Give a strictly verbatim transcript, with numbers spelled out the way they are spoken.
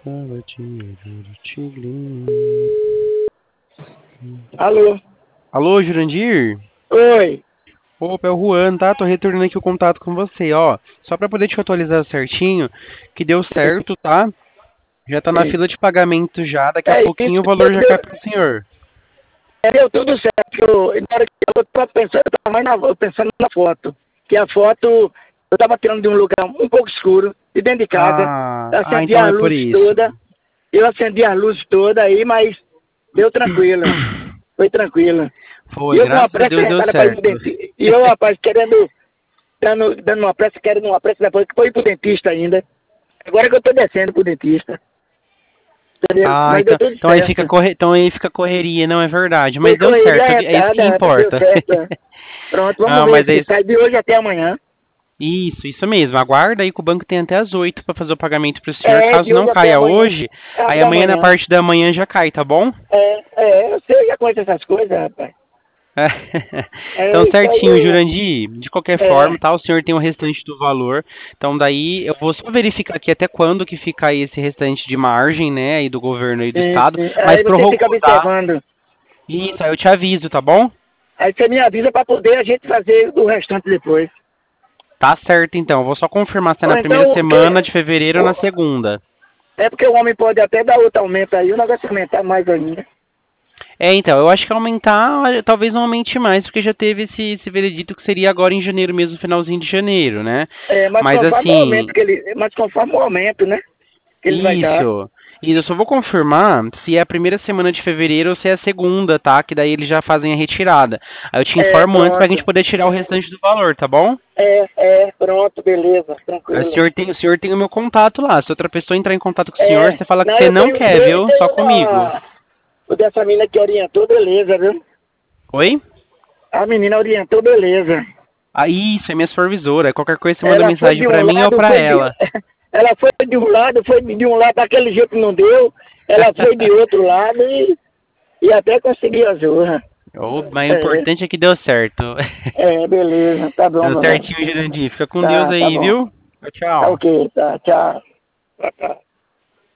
Tava dinheiro do tigrinho. Alô? Alô, Jurandir? Oi. Opa, é o Juan, tá? Tô retornando aqui o contato com você, ó. Só pra poder te atualizar certinho, que deu certo, tá? Já tá na Sim. fila de pagamento já, daqui a É isso, pouquinho o valor já cai deu, pro senhor. é, deu tudo certo. Eu, na hora que eu tava pensando, eu tava mais na, pensando na foto. Que a foto eu tava tirando de um lugar um pouco escuro, de dentro de casa. Ah, Eu ah, acendi então as é por luzes isso. todas. Eu acendi as luzes todas aí, mas deu tranquilo. Foi tranquilo. E Foi, eu com uma graças a pressa Deus deu arretada pra ir pro certo. dentista. E eu, rapaz, querendo, dando, dando uma pressa, querendo uma pressa depois, que foi ir pro dentista ainda. Agora que eu tô descendo pro dentista. Entendeu? Ah, Mas deu então, tudo então aí fica certo. corre... então aí fica correria, não é verdade, mas Foi deu correria certo, é isso que arretada, rapaz, deu importa. certo. Pronto, vamos Ah, ver mas é se isso. sai de hoje até amanhã. Isso, isso mesmo. Aguarda aí que o banco tem até as oito para fazer o pagamento para o senhor. É, Caso de não hoje até caia amanhã. hoje, aí Até amanhã na amanhã. parte da manhã já cai, tá bom? É, é, eu sei, já conheço essas coisas, rapaz. Então, É, isso aí certinho, eu. Jurandir. De qualquer forma, É, tá? O senhor tem o restante do valor. Então, daí eu vou só verificar aqui até quando que fica aí esse restante de margem, né? Aí do governo e do sim, estado. sim. Mas Aí você fica prorrogou, tá? observando. Isso, aí eu te aviso, tá bom? Aí você me avisa para poder a gente fazer o restante depois. Tá certo, então. Eu vou só confirmar se é Ou na primeira então, o semana que. de fevereiro ou na segunda. É porque o homem pode até dar outro aumento aí, o negócio aumentar mais ainda. É, então, eu acho que aumentar, talvez não aumente mais, porque já teve esse, esse veredito que seria agora em janeiro mesmo, finalzinho de janeiro, né? É, mas Mas conforme o assim, aumento que ele. Mas conforme o aumento, né? Que ele vai dar. isso. E eu só vou confirmar se é a primeira semana de fevereiro ou se é a segunda, tá? Que daí eles já fazem a retirada. Aí eu te É, informo antes pra gente pronto. poder tirar o restante do valor, tá bom? É, é, pronto, beleza, Aí o tranquilo. senhor tem, o senhor tem o meu contato lá. Se outra pessoa entrar em contato com o senhor, É, você fala que não, você eu não tenho o quer, seu e viu? Só tenho o comigo. da. O dessa menina que orientou, beleza, viu? Oi? A menina orientou, beleza. Ah, isso, é minha supervisora. Qualquer coisa você manda Ela foi mensagem de um pra mim ou lado, pra foi de. ela. Ela foi de um lado, foi de um lado, daquele jeito não deu. Ela foi de outro lado e, e até conseguiu a zorra. Oh, mas o É, importante é que deu certo. é, beleza, tá bom, Deu meu velho. certinho, Jurandir. Fica com Deus Tá, tá aí, bom. viu? Tchau, Tá tchau. ok, tá, tchau. Tchau, tchau.